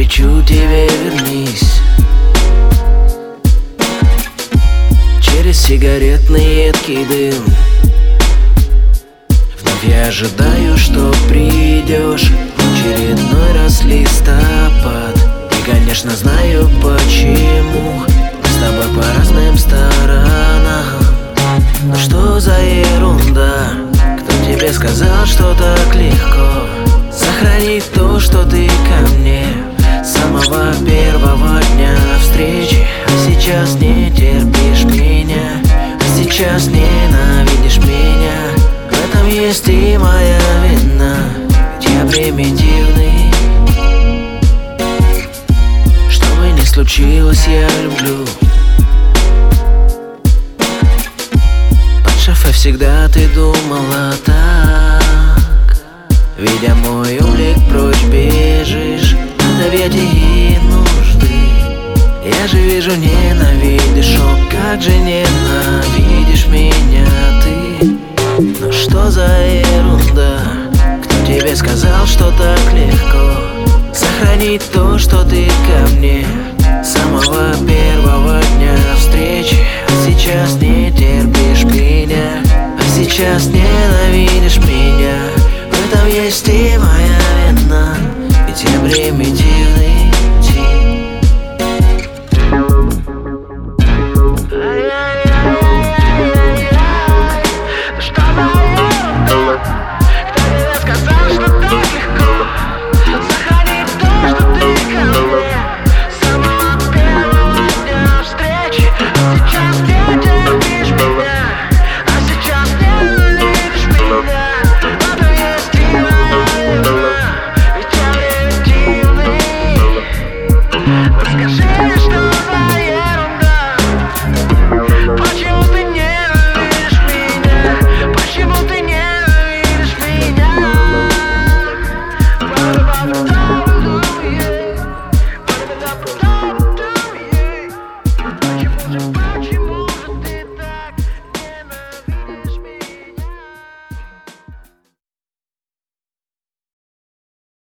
кричу тебе: вернись. Через сигаретный едкий дым вновь я ожидаю, что придешь в очередной раз листопад. И, конечно, знаю почему мы с тобой по разным сторонам. Но что за ерунда? Кто тебе сказал, что так легко сохранить то, что ты ко мне с самого первого дня встречи? А сейчас не терпишь меня, а сейчас ненавидишь меня. В этом есть и моя вина, ведь я примитивный. Что бы ни случилось, я люблю. Под шофе всегда ты думала так, видя мой облик, прочь бежишь от объятий и нужды. Я же вижу, ненавидишь, о, как же ненавидишь меня ты. Ну что за ерунда? Кто тебе сказал, что так легко сохранить то, что ты ко мне